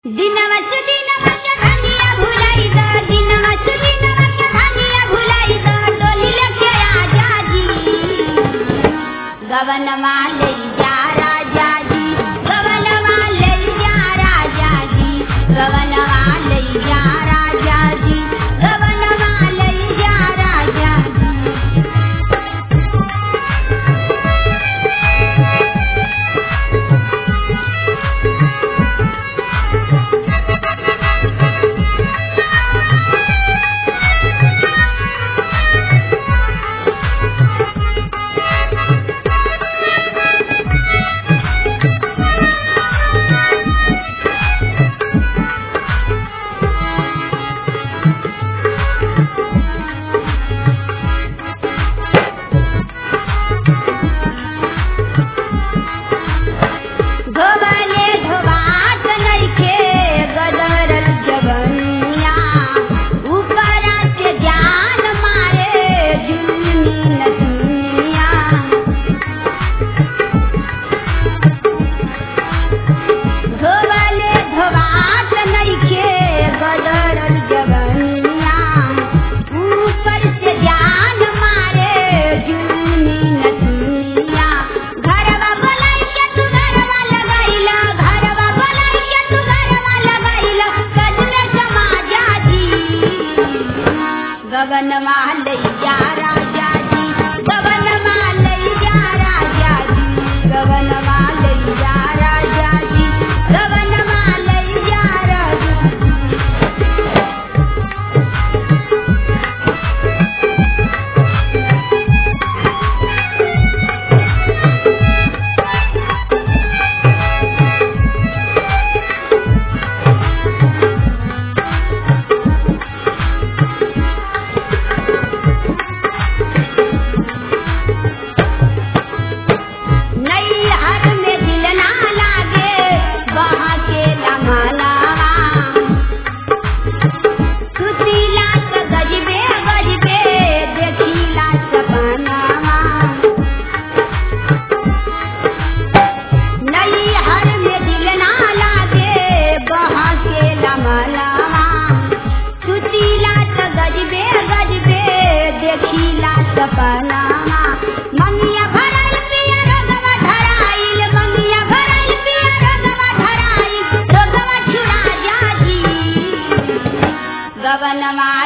दिनवा सुदिनवा के धनिया भुलाई द, दिनवा सुदिनवा के धनिया भुलाई द, डोली लेके आजा जी, गवनवा ले जा राजा जी, गवनवा ले जा राजा जी, गवनवा ले जा राजा जी, गवनवा ले जा राजा जी। गवनवा ले जा राजा जी, गवनवा ले जा राजा जी, गवनवा ले जा राजा जी, गवनवा ले जा राजा सपनामा मंगिया भरल पिया रगवा धराइल, मंगिया भरल पिया रगवा धराइल, रगवा छुड़ा जा जी, गवनवा